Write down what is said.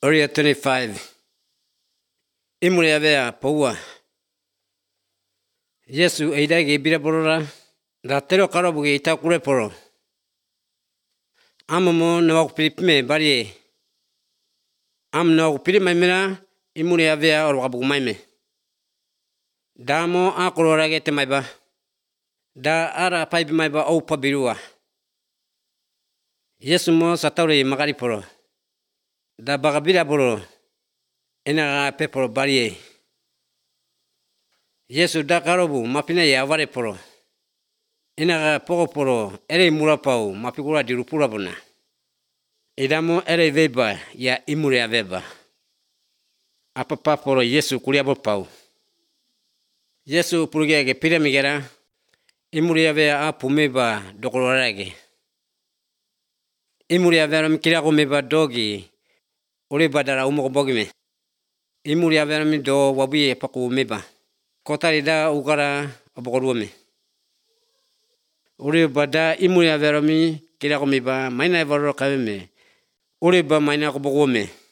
Area 25. Imule avea paua. Yesu eidage bira porora. Da tero karabuge itakure poro. Amamo na wakupilipime barie. Na wakupilima mira imule avea orwabugu maime. Damo akororage te maiba. Da ara paibi maiba au pabirua. Yesu mo sataure magari poro. Da bagabira poro. Ena peporo barie. Yesu da karobu mapina ya avare poro. Ena poko poro ere murapau mapikura dirupura bona. Idamo ere veba ya imure aveba. Apa poro Yesu kuliabo pau. Yesu purugege piramigera. Imure avea apumeba dokororage. Imure avea mikirago meba dogi. Ule badara umokobogime. Imuri avera mi do wabuye paku meba. Kotari da ugara abokorume. Ule bada imuri avera mi kira meba maina evaro kaweme. Ule ba maina kobogume.